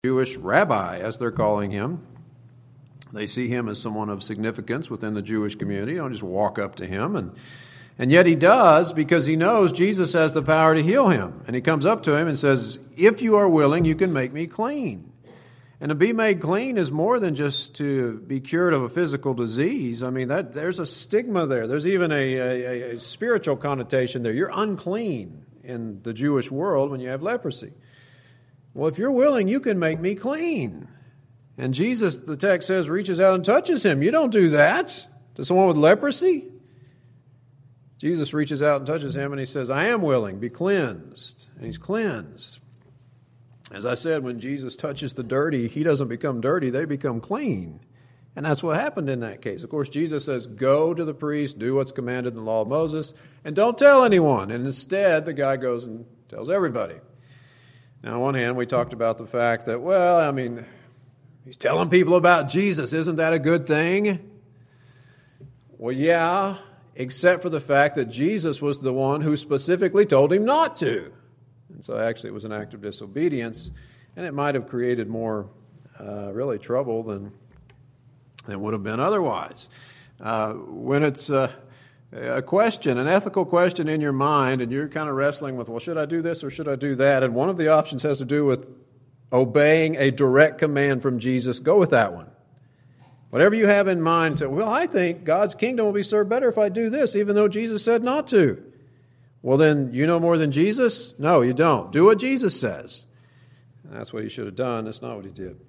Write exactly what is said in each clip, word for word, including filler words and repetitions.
Jewish rabbi, as they're calling him. They see him as someone of significance within the Jewish community. Don't just walk up to him. And, and yet he does, because he knows Jesus has the power to heal him. And he comes up to him and says, if you are willing, you can make me clean. And to be made clean is more than just to be cured of a physical disease. I mean, that there's a stigma there. There's even a, a, a spiritual connotation there. You're unclean in the Jewish world when you have leprosy. Well, if you're willing, you can make me clean. And Jesus, the text says, reaches out and touches him. You don't do that to someone with leprosy. Jesus reaches out and touches him, and he says, I am willing, be cleansed. And he's cleansed. As I said, when Jesus touches the dirty, he doesn't become dirty, they become clean. And that's what happened in that case. Of course, Jesus says, go to the priest, do what's commanded in the law of Moses, and don't tell anyone. And instead, the guy goes and tells everybody. Now, on one hand, we talked about the fact that, well, I mean, he's telling people about Jesus. Isn't that a good thing? Well, yeah, except for the fact that Jesus was the one who specifically told him not to. And so actually it was an act of disobedience, and it might have created more uh, really trouble than, than would have been otherwise. Uh, when it's uh, a question, an ethical question in your mind, and you're kind of wrestling with, well, should I do this or should I do that? And one of the options has to do with obeying a direct command from Jesus, go with that one. Whatever you have in mind, say, well, I think God's kingdom will be served better if I do this, even though Jesus said not to. Well, then, you know more than Jesus? No, you don't. Do what Jesus says. And that's what he should have done. That's not what he did.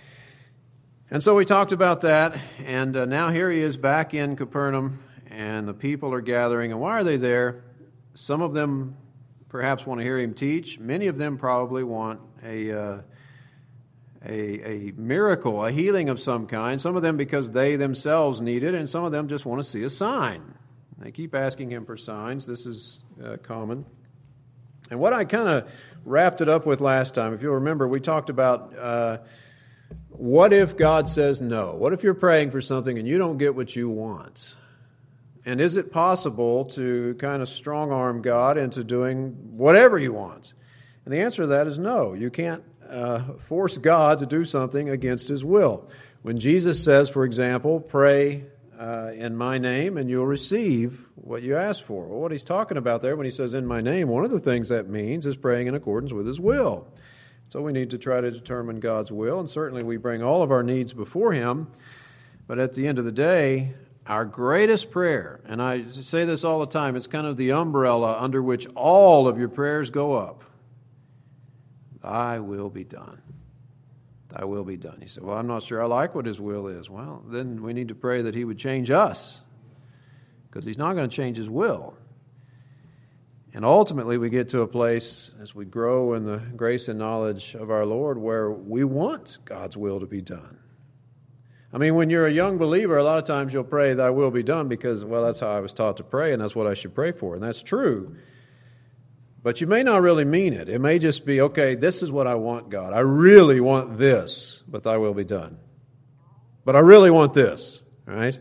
And so we talked about that, and uh, now here he is back in Capernaum, and the people are gathering. And why are they there? Some of them perhaps want to hear him teach. Many of them probably want a, uh, a, a miracle, a healing of some kind. Some of them because they themselves need it, and some of them just want to see a sign. They keep asking him for signs. This is uh, common. And what I kind of wrapped it up with last time, if you'll remember, we talked about uh, what if God says no? What if you're praying for something and you don't get what you want? And is it possible to kind of strong-arm God into doing whatever you want? And the answer to that is no. You can't uh, force God to do something against his will. When Jesus says, for example, pray Uh, in my name, and you'll receive what you ask for. Well, what he's talking about there when he says in my name, one of the things that means is praying in accordance with his will. So we need to try to determine God's will, and certainly we bring all of our needs before him. But at the end of the day, our greatest prayer, and I say this all the time, it's kind of the umbrella under which all of your prayers go up. Thy will be done. Thy will be done. He said, well, I'm not sure I like what his will is. Well, then we need to pray that he would change us, because he's not going to change his will. And ultimately we get to a place as we grow in the grace and knowledge of our Lord where we want God's will to be done. I mean, when you're a young believer, a lot of times you'll pray, thy will be done, because, well, that's how I was taught to pray, and that's what I should pray for. And that's true. But you may not really mean it. It may just be, okay, this is what I want, God. I really want this, but thy will be done. But I really want this, all right?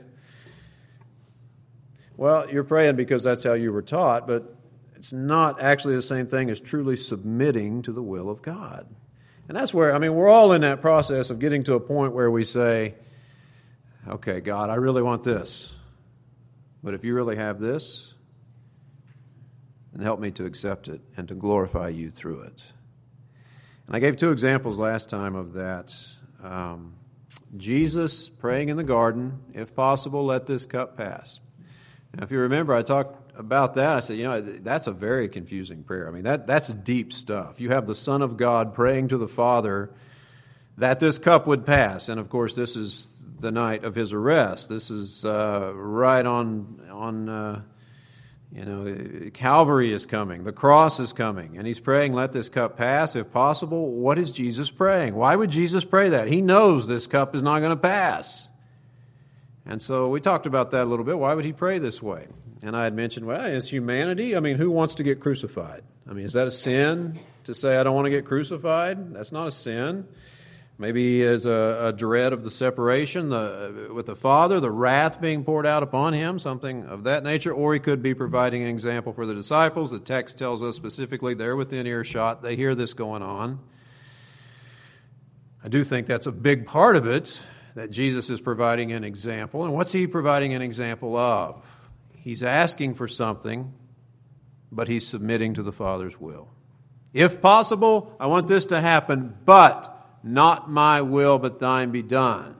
Well, you're praying because that's how you were taught, but it's not actually the same thing as truly submitting to the will of God. And that's where, I mean, we're all in that process of getting to a point where we say, okay, God, I really want this. But if you really have this, and help me to accept it and to glorify you through it. And I gave two examples last time of that. Um, Jesus praying in the garden, if possible, let this cup pass. Now, if you remember, I talked about that. I said, you know, that's a very confusing prayer. I mean, that that's deep stuff. You have the Son of God praying to the Father that this cup would pass. And, of course, this is the night of his arrest. This is uh, right on... on uh, You know, Calvary is coming. The cross is coming. And he's praying, let this cup pass if possible. What is Jesus praying? Why would Jesus pray that? He knows this cup is not going to pass. And so we talked about that a little bit. Why would he pray this way? And I had mentioned, well, it's humanity. I mean, who wants to get crucified? I mean, is that a sin to say I don't want to get crucified? That's not a sin. Maybe as a, a dread of the separation the, with the Father, the wrath being poured out upon him, something of that nature. Or he could be providing an example for the disciples. The text tells us specifically they're within earshot. They hear this going on. I do think that's a big part of it, that Jesus is providing an example. And what's he providing an example of? He's asking for something, but he's submitting to the Father's will. If possible, I want this to happen, but not my will, but thine be done.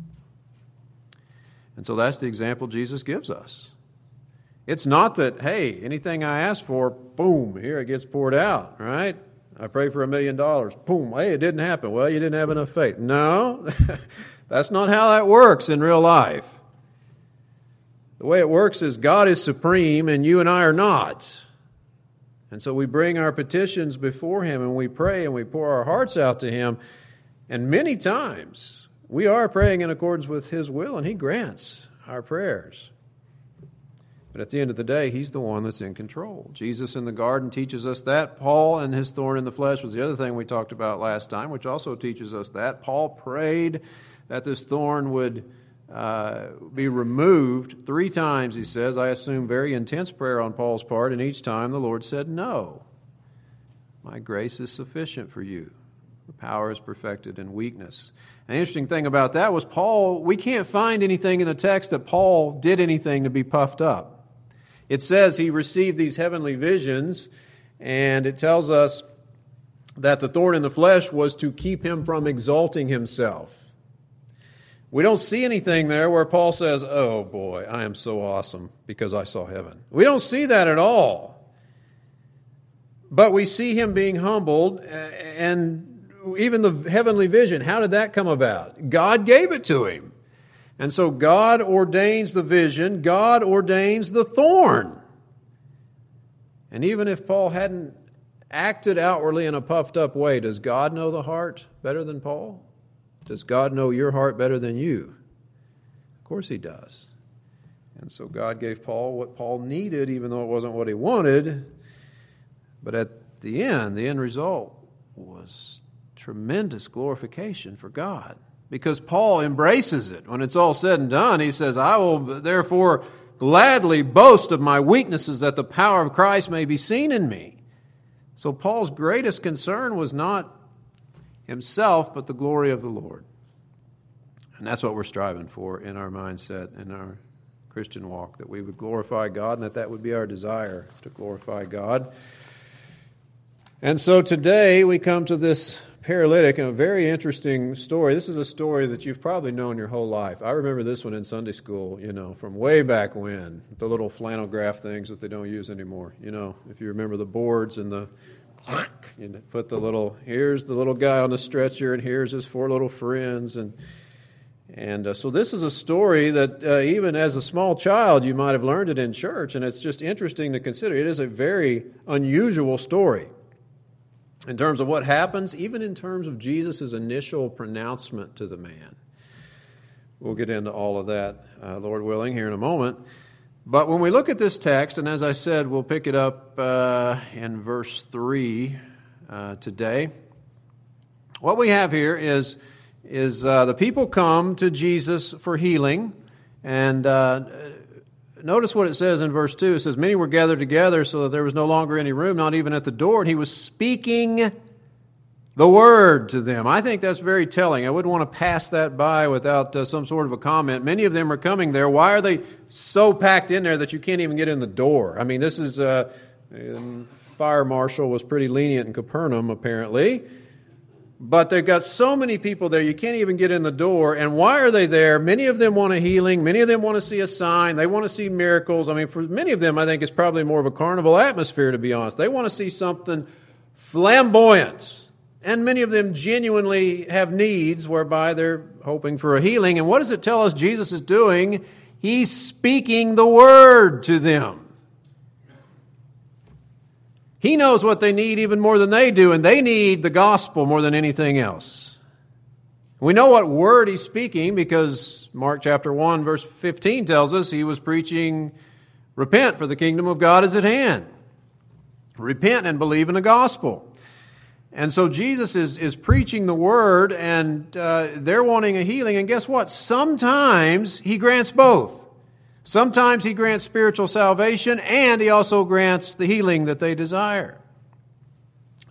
And so that's the example Jesus gives us. It's not that, hey, anything I ask for, boom, here it gets poured out, right? I pray for a million dollars, boom, hey, it didn't happen. Well, you didn't have enough faith. No, that's not how that works in real life. The way it works is God is supreme and you and I are not. And so we bring our petitions before Him and we pray and we pour our hearts out to Him. And many times we are praying in accordance with His will and He grants our prayers. But at the end of the day, He's the one that's in control. Jesus in the garden teaches us that. Paul and his thorn in the flesh was the other thing we talked about last time, which also teaches us that. Paul prayed that this thorn would uh, be removed three times, he says. I assume very intense prayer on Paul's part, and each time the Lord said, no. My grace is sufficient for you. The power is perfected in weakness. An interesting thing about that was Paul, we can't find anything in the text that Paul did anything to be puffed up. It says he received these heavenly visions, and it tells us that the thorn in the flesh was to keep him from exalting himself. We don't see anything there where Paul says, oh boy, I am so awesome because I saw heaven. We don't see that at all. But we see him being humbled, and even the heavenly vision, how did that come about? God gave it to him. And so God ordains the vision, God ordains the thorn. And even if Paul hadn't acted outwardly in a puffed up way, does God know the heart better than Paul? Does God know your heart better than you? Of course He does. And so God gave Paul what Paul needed, even though it wasn't what he wanted. But at the end, the end result was tremendous glorification for God. Because Paul embraces it. When it's all said and done, he says, I will therefore gladly boast of my weaknesses that the power of Christ may be seen in me. So Paul's greatest concern was not himself, but the glory of the Lord. And that's what we're striving for in our mindset, in our Christian walk, that we would glorify God and that that would be our desire, to glorify God. And so today we come to this paralytic, and a very interesting story. This is a story that you've probably known your whole life. I remember this one in Sunday school, you know, from way back when, the little flannel graph things that they don't use anymore. You know, if you remember the boards and the, you put the little, here's the little guy on the stretcher, and here's his four little friends, and and uh, so this is a story that uh, even as a small child you might have learned it in church, and it's just interesting to consider. It is a very unusual story. In terms of what happens, even in terms of Jesus' initial pronouncement to the man. We'll get into all of that, uh, Lord willing, here in a moment. But when we look at this text, and as I said, we'll pick it up uh, in verse three uh, today. What we have here is, is uh, the people come to Jesus for healing, and uh, notice what it says in verse two. It says, many were gathered together so that there was no longer any room, not even at the door, and he was speaking the word to them. I think that's very telling. I wouldn't want to pass that by without uh, some sort of a comment. Many of them are coming there. Why are they so packed in there that you can't even get in the door? I mean, this is, uh, fire marshal was pretty lenient in Capernaum, apparently. But they've got so many people there, you can't even get in the door. And why are they there? Many of them want a healing. Many of them want to see a sign. They want to see miracles. I mean, for many of them, I think it's probably more of a carnival atmosphere, to be honest. They want to see something flamboyant. And many of them genuinely have needs whereby they're hoping for a healing. And what does it tell us Jesus is doing? He's speaking the word to them. He knows what they need even more than they do, and they need the gospel more than anything else. We know what word he's speaking because Mark chapter one, verse fifteen tells us he was preaching, repent, for the kingdom of God is at hand. Repent and believe in the gospel. And so Jesus is, is preaching the word, and uh, they're wanting a healing. And guess what? Sometimes he grants both. Sometimes he grants spiritual salvation, and he also grants the healing that they desire.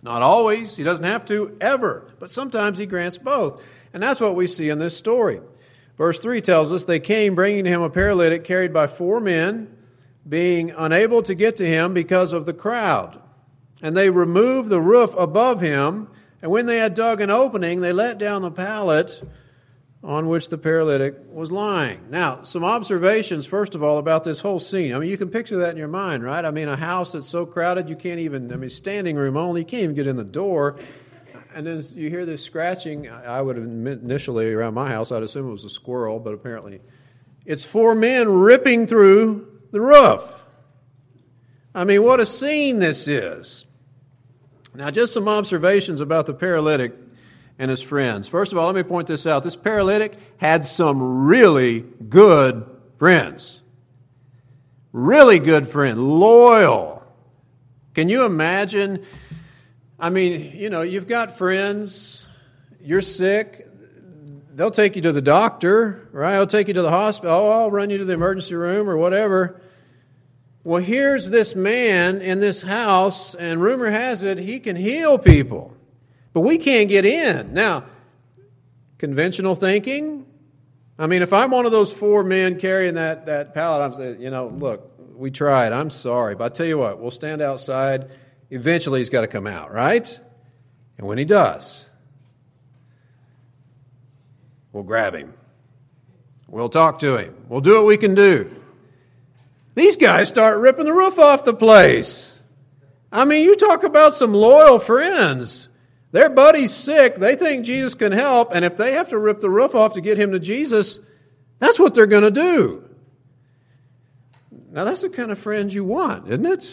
Not always. He doesn't have to ever. But sometimes he grants both. And that's what we see in this story. Verse three tells us, they came bringing to him a paralytic carried by four men, being unable to get to him because of the crowd. And they removed the roof above him, and when they had dug an opening, they let down the pallet on which the paralytic was lying. Now, some observations, first of all, about this whole scene. I mean, you can picture that in your mind, right? I mean, a house that's so crowded you can't even, I mean, standing room only, you can't even get in the door. And then you hear this scratching. I would have initially, around my house, I'd assume it was a squirrel, but apparently it's four men ripping through the roof. I mean, what a scene this is. Now, just some observations about the paralytic and his friends. First of all, let me point this out. This paralytic had some really good friends. Really good friends. Loyal. Can you imagine? I mean, you know, you've got friends. You're sick. They'll take you to the doctor, right? They'll take you to the hospital. Oh, I'll run you to the emergency room or whatever. Well, here's this man in this house, and rumor has it he can heal people. But we can't get in. Now, conventional thinking, I mean, if I'm one of those four men carrying that, that pallet, I'm saying, you know, look, we tried. I'm sorry. But I tell you what, we'll stand outside. Eventually he's got to come out, right? And when he does, we'll grab him. We'll talk to him. We'll do what we can do. These guys start ripping the roof off the place. I mean, you talk about some loyal friends. Their buddy's sick. They think Jesus can help. And if they have to rip the roof off to get him to Jesus, that's what they're going to do. Now, that's the kind of friends you want, isn't it?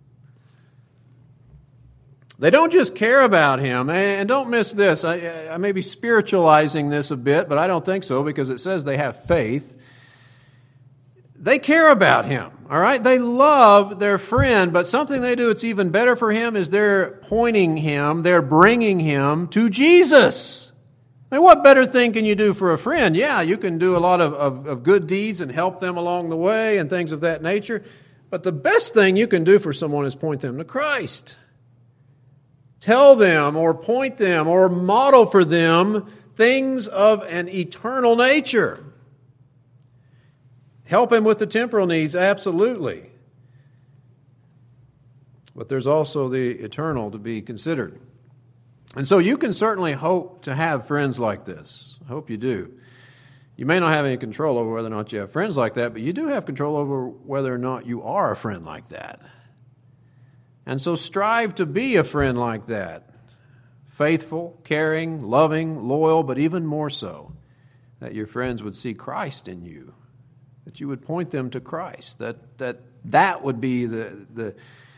They don't just care about him. And don't miss this. I, I may be spiritualizing this a bit, but I don't think so because it says they have faith. They care about him, all right? They love their friend, but something they do that's even better for him is they're pointing him, they're bringing him to Jesus. I mean, what better thing can you do for a friend? Yeah, you can do a lot of, of, of good deeds and help them along the way and things of that nature, but the best thing you can do for someone is point them to Christ. Tell them or point them or model for them things of an eternal nature. Help him with the temporal needs, absolutely. But there's also the eternal to be considered. And so you can certainly hope to have friends like this. I hope you do. You may not have any control over whether or not you have friends like that, but you do have control over whether or not you are a friend like that. And so strive to be a friend like that. Faithful, caring, loving, loyal, but even more so, that your friends would see Christ in you. That you would point them to Christ. That that that would be the, the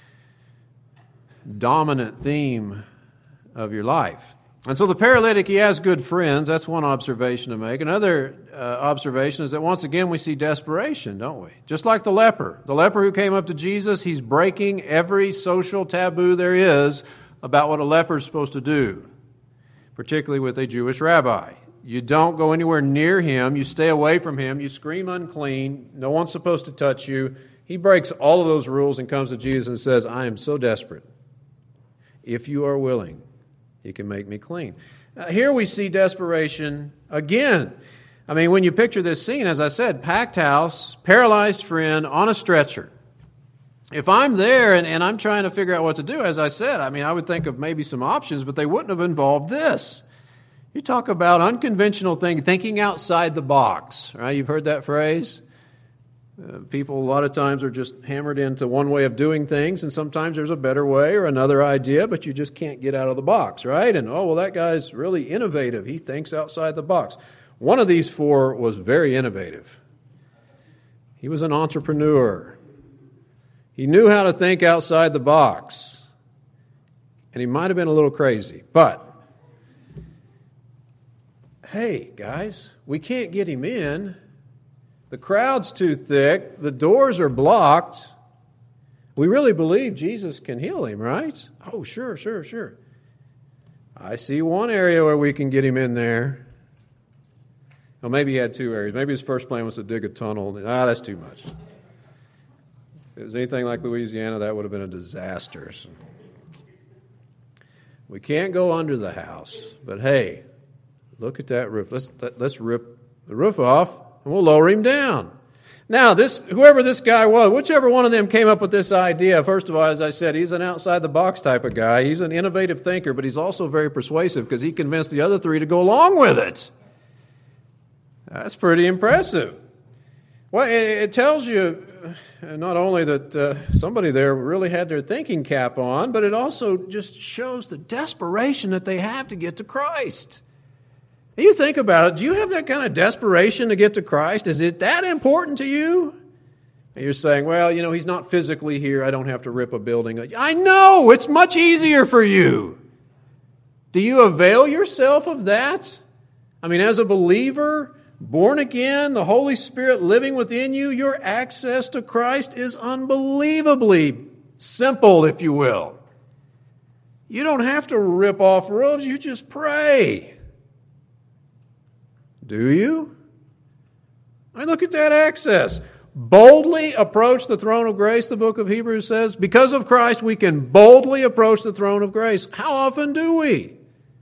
dominant theme of your life. And so the paralytic, he has good friends. That's one observation to make. Another uh, observation is that once again we see desperation, don't we? Just like the leper. The leper who came up to Jesus, he's breaking every social taboo there is about what a leper is supposed to do, particularly with a Jewish rabbi. You don't go anywhere near him. You stay away from him. You scream unclean. No one's supposed to touch you. He breaks all of those rules and comes to Jesus and says, I am so desperate. If you are willing, you can make me clean. Now, here we see desperation again. I mean, when you picture this scene, as I said, packed house, paralyzed friend on a stretcher. If I'm there and, and I'm trying to figure out what to do, as I said, I mean, I would think of maybe some options, but they wouldn't have involved this. You talk about unconventional thing, thinking outside the box, right? You've heard that phrase? Uh, people a lot of times are just hammered into one way of doing things, and sometimes there's a better way or another idea, but you just can't get out of the box, right? And, oh, well, that guy's really innovative. He thinks outside the box. One of these four was very innovative. He was an entrepreneur. He knew how to think outside the box. And he might have been a little crazy, but hey, guys, we can't get him in. The crowd's too thick. The doors are blocked. We really believe Jesus can heal him, right? Oh, sure, sure, sure. I see one area where we can get him in there. Well, maybe he had two areas. Maybe his first plan was to dig a tunnel. Ah, that's too much. If it was anything like Louisiana, that would have been a disaster. We can't go under the house. But hey, look at that roof. Let's let's rip the roof off and we'll lower him down. Now, this whoever this guy was, whichever one of them came up with this idea, first of all, as I said, he's an outside-the-box type of guy. He's an innovative thinker, but he's also very persuasive because he convinced the other three to go along with it. That's pretty impressive. Well, it, it tells you not only that uh, somebody there really had their thinking cap on, but it also just shows the desperation that they have to get to Christ. You think about it, do you have that kind of desperation to get to Christ? Is it that important to you? And you're saying, well, you know, he's not physically here. I don't have to rip a building. I know, it's much easier for you. Do you avail yourself of that? I mean, as a believer, born again, the Holy Spirit living within you, your access to Christ is unbelievably simple, if you will. You don't have to rip off roofs, you just pray. Do you? I mean, look at that access. Boldly approach the throne of grace, the book of Hebrews says. Because of Christ, we can boldly approach the throne of grace. How often do we?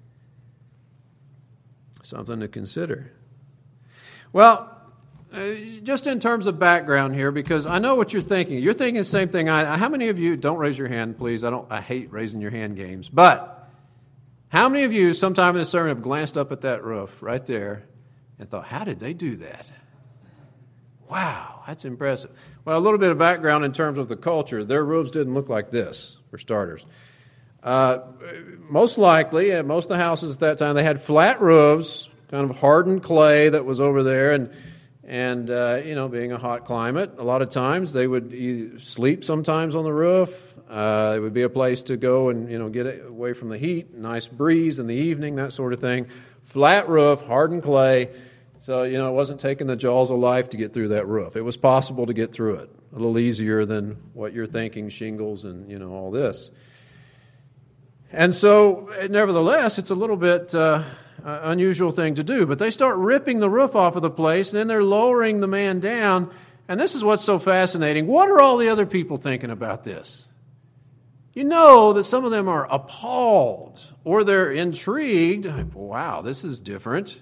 Something to consider. Well, uh, just in terms of background here, because I know what you're thinking. You're thinking the same thing. I, how many of you, don't raise your hand, please. I don't. I hate raising your hand games. But how many of you sometime in the sermon have glanced up at that roof right there and thought, how did they do that? Wow, that's impressive. Well, a little bit of background in terms of the culture. Their roofs didn't look like this, for starters. Uh, most likely, at most of the houses at that time, they had flat roofs, kind of hardened clay that was over there. And, and uh, you know, being a hot climate, a lot of times they would either sleep sometimes on the roof. Uh, it would be a place to go and, you know, get away from the heat, nice breeze in the evening, that sort of thing. Flat roof, hardened clay. So, you know, it wasn't taking the jaws of life to get through that roof. It was possible to get through it. A little easier than what you're thinking, shingles and, you know, all this. And so, nevertheless, it's a little bit uh, uh, unusual thing to do. But they start ripping the roof off of the place, and then they're lowering the man down. And this is what's so fascinating. What are all the other people thinking about this? You know that some of them are appalled, or they're intrigued. Wow, this is different.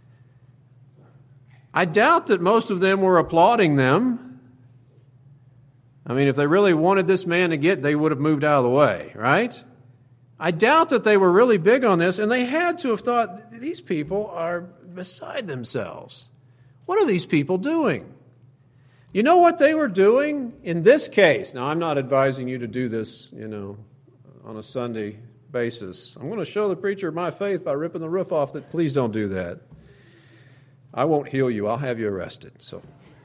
I doubt that most of them were applauding them. I mean, if they really wanted this man to get, they would have moved out of the way, right? I doubt that they were really big on this, and they had to have thought, these people are beside themselves. What are these people doing? You know what they were doing in this case? Now, I'm not advising you to do this, you know, on a Sunday basis. I'm going to show the preacher my faith by ripping the roof off. That please don't do that. I won't heal you. I'll have you arrested. So,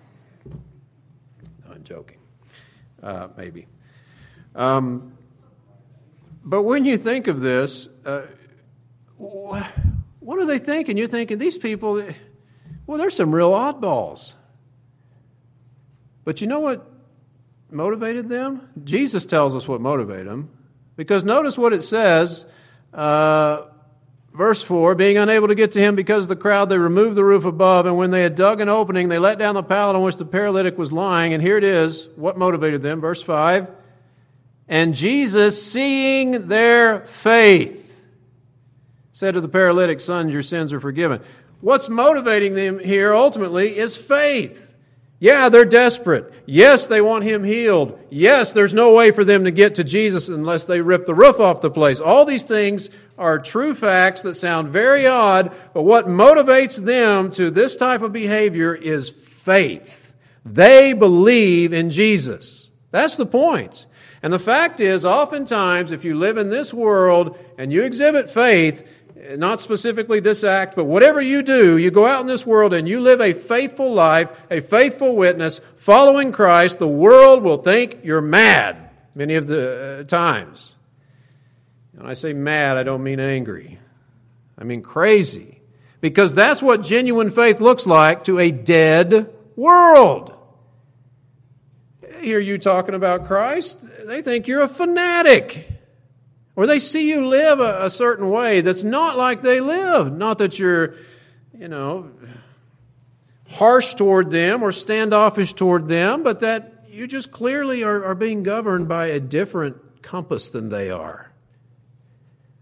I'm joking. Uh, maybe. Um, but when you think of this, uh, what are they thinking? You're thinking, these people, well, there's some real oddballs. But you know what motivated them? Jesus tells us what motivated them. Because notice what it says, uh, verse four, being unable to get to him because of the crowd, they removed the roof above, and when they had dug an opening, they let down the pallet on which the paralytic was lying. And here it is, what motivated them, verse five. And Jesus, seeing their faith, said to the paralytic, son, your sins are forgiven. What's motivating them here ultimately is faith. Yeah, they're desperate. Yes, they want him healed. Yes, there's no way for them to get to Jesus unless they rip the roof off the place. All these things are true facts that sound very odd, but what motivates them to this type of behavior is faith. They believe in Jesus. That's the point. And the fact is, oftentimes, if you live in this world and you exhibit faith, not specifically this act, but whatever you do, you go out in this world and you live a faithful life, a faithful witness, following Christ, the world will think you're mad many of the uh, times. And I say mad, I don't mean angry. I mean crazy. Because that's what genuine faith looks like to a dead world. They hear you talking about Christ, they think you're a fanatic. Or they see you live a, a certain way that's not like they live. Not that you're, you know, harsh toward them or standoffish toward them, but that you just clearly are, are being governed by a different compass than they are.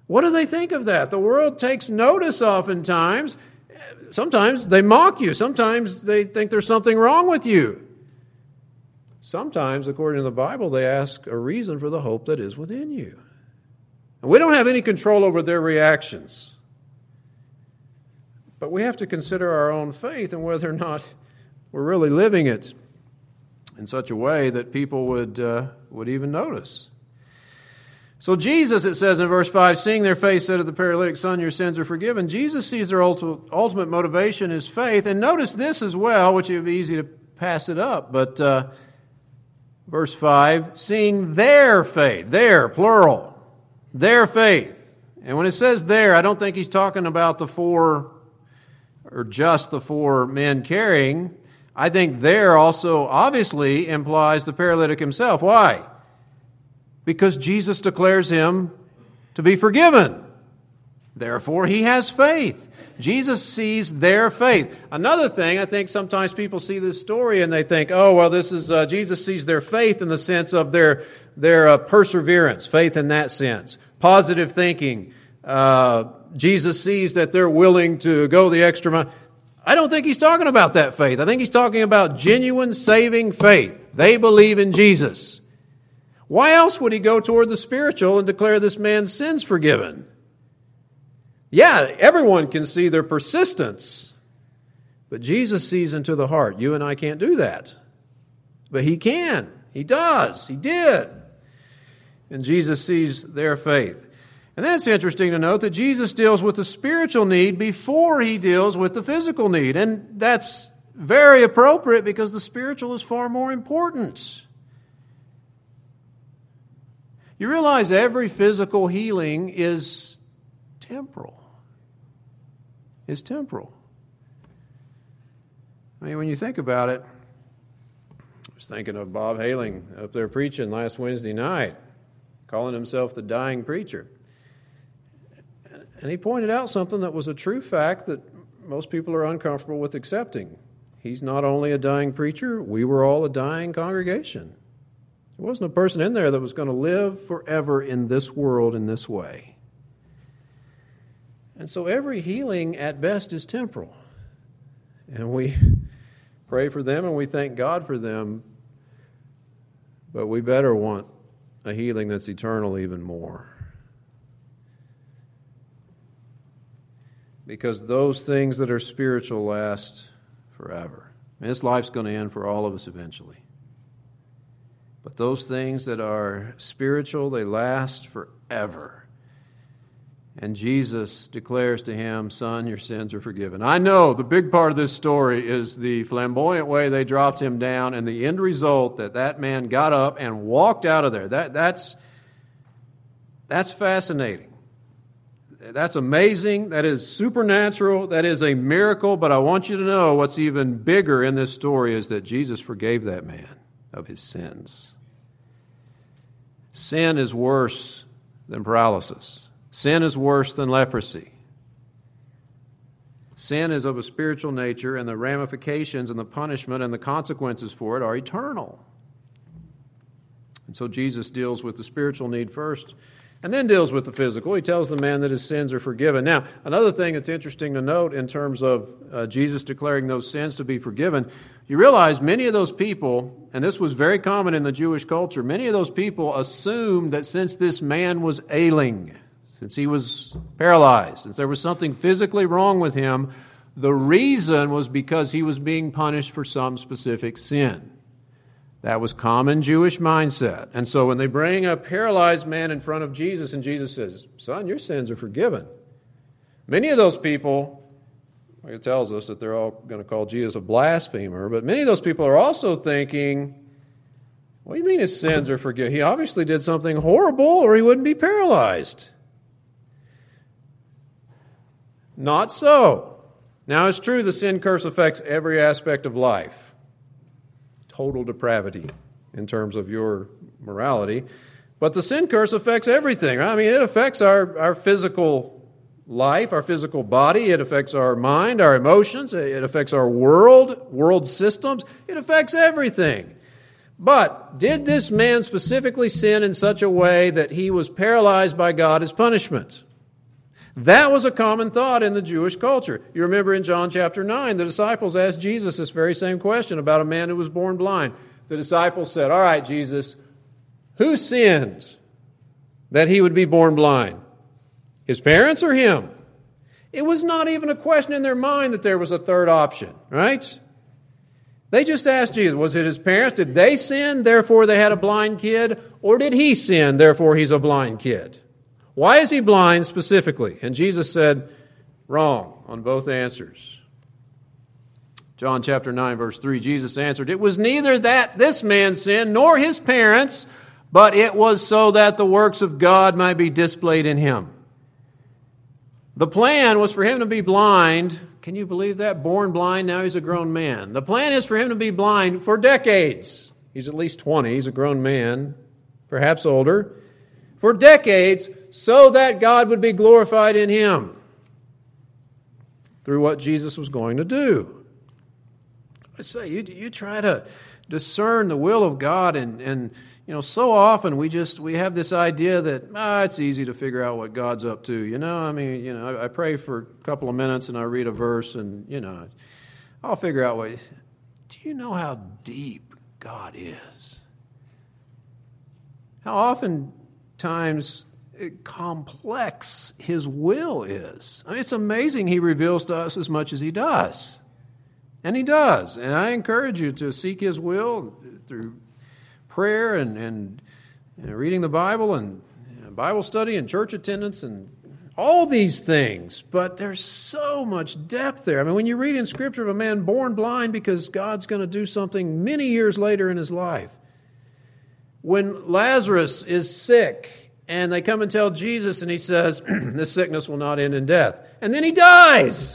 What do they think of that? The world takes notice oftentimes. Sometimes they mock you. Sometimes they think there's something wrong with you. Sometimes, according to the Bible, they ask a reason for the hope that is within you. And we don't have any control over their reactions. But we have to consider our own faith and whether or not we're really living it in such a way that people would, uh, would even notice. So Jesus, it says in verse five, seeing their faith, said to the paralytic, son, your sins are forgiven. Jesus sees their ultimate, ultimate motivation is faith. And notice this as well, which it would be easy to pass it up. But uh, verse five, seeing their faith, their, plural, their faith. And when it says their, I don't think he's talking about the four, or just the four men carrying. I think there also obviously implies the paralytic himself. Why? Because Jesus declares him to be forgiven. Therefore, he has faith. Jesus sees their faith. Another thing, I think sometimes people see this story and they think, oh, well, this is, uh, Jesus sees their faith in the sense of their, their uh, perseverance, faith in that sense. Positive thinking. Uh, Jesus sees that they're willing to go the extra mile. I don't think he's talking about that faith. I think he's talking about genuine saving faith. They believe in Jesus. Why else would he go toward the spiritual and declare this man's sins forgiven? Yeah, everyone can see their persistence, but Jesus sees into the heart. You and I can't do that. But he can. He does. He did. And Jesus sees their faith. And then it's interesting to note that Jesus deals with the spiritual need before he deals with the physical need. And that's very appropriate because the spiritual is far more important. You realize every physical healing is temporal. Is temporal. I mean, when you think about it, I was thinking of Bob Haling up there preaching last Wednesday night, calling himself the dying preacher. And he pointed out something that was a true fact that most people are uncomfortable with accepting. He's not only a dying preacher, we were all a dying congregation. There wasn't a person in there that was going to live forever in this world in this way. And so every healing at best is temporal. And we pray for them and we thank God for them. But we better want a healing that's eternal even more. Because those things that are spiritual last forever. And this life's going to end for all of us eventually. But those things that are spiritual, they last forever. And Jesus declares to him, son, your sins are forgiven. I know the big part of this story is the flamboyant way they dropped him down and the end result that that man got up and walked out of there. That, that's, that's fascinating. That's amazing. That is supernatural. That is a miracle. But I want you to know what's even bigger in this story is that Jesus forgave that man of his sins. Sin is worse than paralysis. Sin is worse than leprosy. Sin is of a spiritual nature, and the ramifications and the punishment and the consequences for it are eternal. And so Jesus deals with the spiritual need first, and then deals with the physical. He tells the man that his sins are forgiven. Now, another thing that's interesting to note in terms of uh, Jesus declaring those sins to be forgiven, you realize many of those people, and this was very common in the Jewish culture, many of those people assumed that since this man was ailing, since he was paralyzed, since there was something physically wrong with him, the reason was because he was being punished for some specific sin. That was common Jewish mindset. And so when they bring a paralyzed man in front of Jesus and Jesus says, son, your sins are forgiven. Many of those people, it tells us that they're all going to call Jesus a blasphemer, but many of those people are also thinking, what do you mean his sins are forgiven? He obviously did something horrible or he wouldn't be paralyzed. Not so. Now it's true the sin curse affects every aspect of life. Total depravity in terms of your morality. But the sin curse affects everything. Right? I mean, it affects our, our physical life, our physical body. It affects our mind, our emotions. It affects our world, world systems. It affects everything. But did this man specifically sin in such a way that he was paralyzed by God as punishment? That was a common thought in the Jewish culture. You remember in John chapter nine, the disciples asked Jesus this very same question about a man who was born blind. The disciples said, all right, Jesus, who sinned that he would be born blind? His parents or him? It was not even a question in their mind that there was a third option, right? They just asked Jesus, was it his parents? Did they sin, therefore they had a blind kid? Or did he sin, therefore he's a blind kid? Why is he blind specifically? And Jesus said, wrong on both answers. John chapter nine, verse three, Jesus answered, it was neither that this man sinned nor his parents, but it was so that the works of God might be displayed in him. The plan was for him to be blind. Can you believe that? Born blind, now he's a grown man. The plan is for him to be blind for decades. He's at least twenty, he's a grown man, perhaps older. For decades, so that God would be glorified in him through what Jesus was going to do. I say, you, you try to discern the will of God, and, and you know, so often we just, we have this idea that, ah, it's easy to figure out what God's up to. You know, I mean, you know, I, I pray for a couple of minutes and I read a verse and, you know, I'll figure out what, do you know how deep God is? How often times complex His will is. I mean, it's amazing He reveals to us as much as He does. And He does. And I encourage you to seek His will through prayer and, and, and reading the Bible and Bible study and church attendance and all these things. But there's so much depth there. I mean, when you read in Scripture of a man born blind because God's going to do something many years later in his life. When Lazarus is sick and they come and tell Jesus and he says, this sickness will not end in death. And then he dies.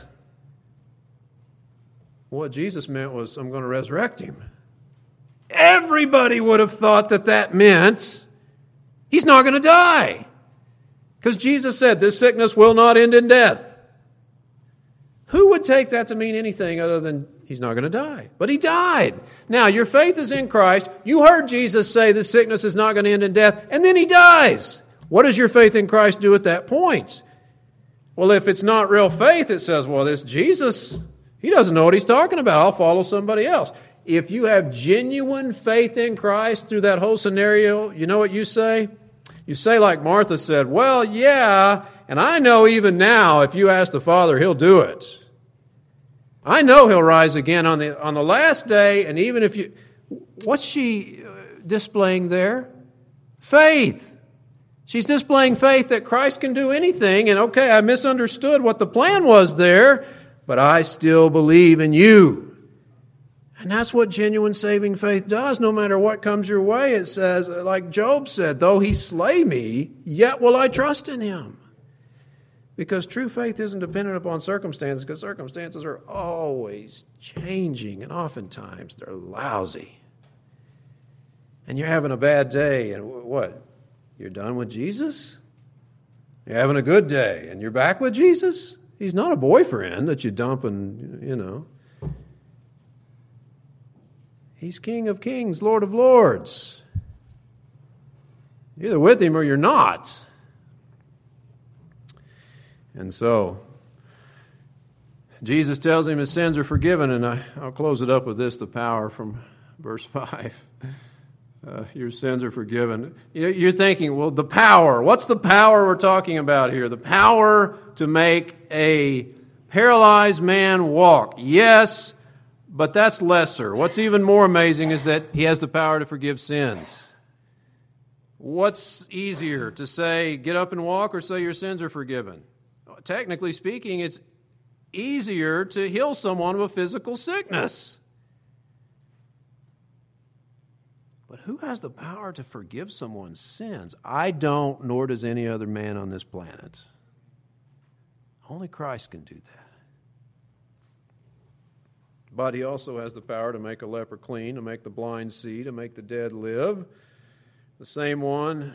What Jesus meant was, I'm going to resurrect him. Everybody would have thought that that meant he's not going to die. Because Jesus said, this sickness will not end in death. Who would take that to mean anything other than he's not going to die? But he died. Now, your faith is in Christ. You heard Jesus say this sickness is not going to end in death, and then he dies. What does your faith in Christ do at that point? Well, if it's not real faith, it says, well, this Jesus, he doesn't know what he's talking about. I'll follow somebody else. If you have genuine faith in Christ through that whole scenario, you know what you say? You say like Martha said, well, yeah, and I know even now if you ask the Father, he'll do it. I know he'll rise again on the on the last day, and even if you... What's she displaying there? Faith. She's displaying faith that Christ can do anything, and okay, I misunderstood what the plan was there, but I still believe in you. And that's what genuine saving faith does. No matter what comes your way, it says, like Job said, though he slay me, yet will I trust in him. Because true faith isn't dependent upon circumstances, because circumstances are always changing, and oftentimes they're lousy. And you're having a bad day, and what? You're done with Jesus? You're having a good day, and you're back with Jesus? He's not a boyfriend that you dump and, you know. He's King of Kings, Lord of Lords. You're either with him or you're not. And so, Jesus tells him his sins are forgiven, and I, I'll close it up with this, the power from verse five. Uh, your sins are forgiven. You know, you're thinking, well, the power. What's the power we're talking about here? The power to make a paralyzed man walk. Yes, but that's lesser. What's even more amazing is that he has the power to forgive sins. What's easier, to say, get up and walk, or say your sins are forgiven? Technically speaking, it's easier to heal someone of a physical sickness. But who has the power to forgive someone's sins? I don't, nor does any other man on this planet. Only Christ can do that. But he also has the power to make a leper clean, to make the blind see, to make the dead live. The same one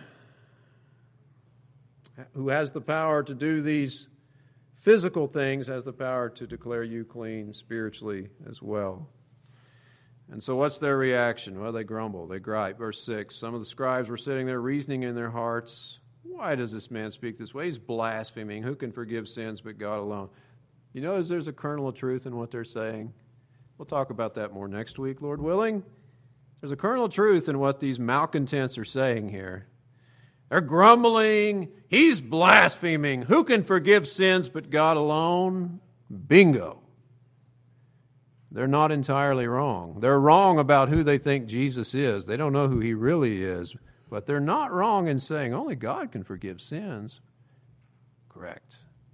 who has the power to do these physical things has the power to declare you clean spiritually as well. And so what's their reaction? Well, they grumble, they gripe. Verse six, some of the scribes were sitting there reasoning in their hearts, Why does this man speak this way? He's blaspheming. Who can forgive sins but God alone? You notice there's a kernel of truth in what they're saying? We'll talk about that more next week, Lord willing. There's a kernel of truth in what these malcontents are saying here. They're grumbling. He's blaspheming. Who can forgive sins but God alone? Bingo. They're not entirely wrong. They're wrong about who they think Jesus is. They don't know who he really is. But they're not wrong in saying only God can forgive sins. Correct.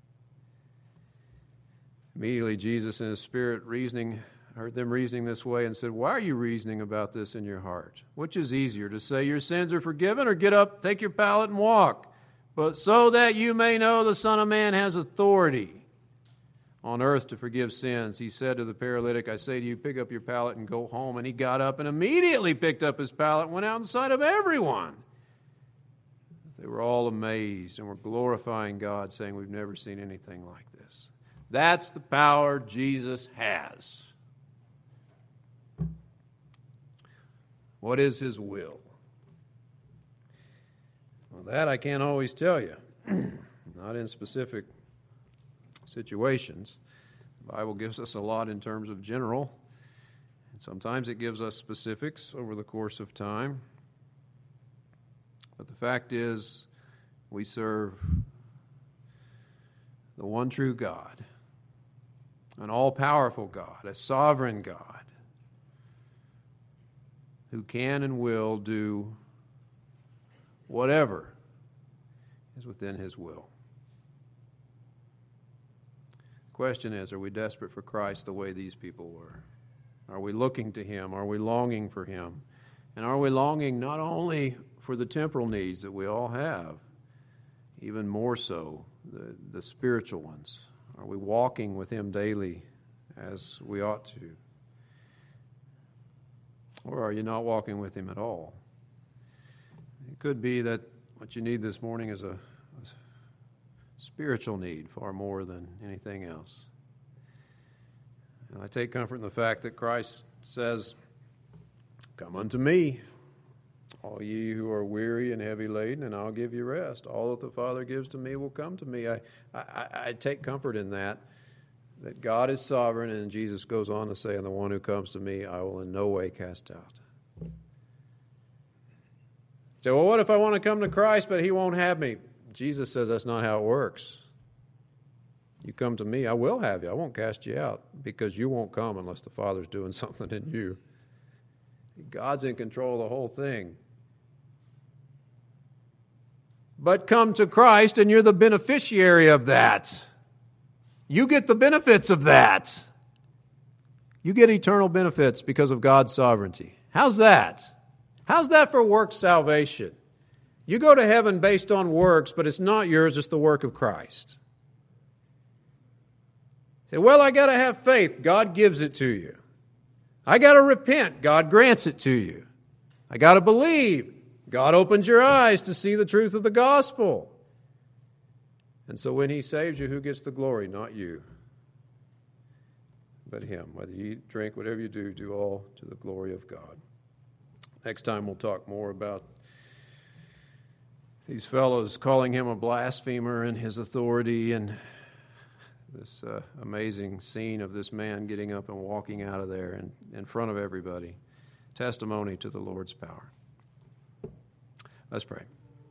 Immediately Jesus in his spirit reasoning, heard them reasoning this way and said, why are you reasoning about this in your heart? Which is easier, to say your sins are forgiven or get up, take your pallet and walk? But so that you may know the Son of Man has authority on earth to forgive sins. He said to the paralytic, I say to you, pick up your pallet and go home. And he got up and immediately picked up his pallet and went out in sight of everyone. They were all amazed and were glorifying God, saying, we've never seen anything like this. That's the power Jesus has. What is his will? Well, that I can't always tell you. Not in specific situations. The Bible gives us a lot in terms of general, and sometimes it gives us specifics over the course of time. But the fact is, we serve the one true God, an all-powerful God, a sovereign God, who can and will do whatever is within his will. The question is, are we desperate for Christ the way these people were? Are we looking to him? Are we longing for him? And are we longing not only for the temporal needs that we all have, even more so the, the spiritual ones? Are we walking with him daily as we ought to? Or are you not walking with him at all? It could be that what you need this morning is a, a spiritual need far more than anything else. And I take comfort in the fact that Christ says, come unto me, all ye who are weary and heavy laden, and I'll give you rest. All that the Father gives to me will come to me. I, I, I take comfort in that, that God is sovereign, and Jesus goes on to say, and the one who comes to me, I will in no way cast out. So, well, what if I want to come to Christ, but he won't have me? Jesus says that's not how it works. You come to me, I will have you. I won't cast you out, because you won't come unless the Father's doing something in you. God's in control of the whole thing. But come to Christ, and you're the beneficiary of that. You get the benefits of that. You get eternal benefits because of God's sovereignty. How's that? How's that for works salvation? You go to heaven based on works, but it's not yours, it's the work of Christ. Say, well, I got to have faith. God gives it to you. I got to repent. God grants it to you. I got to believe. God opens your eyes to see the truth of the gospel. And so when he saves you, who gets the glory? Not you, but him. Whether you eat, drink, whatever you do, do all to the glory of God. Next time we'll talk more about these fellows calling him a blasphemer and his authority, and this uh, amazing scene of this man getting up and walking out of there in, in front of everybody. Testimony to the Lord's power. Let's pray.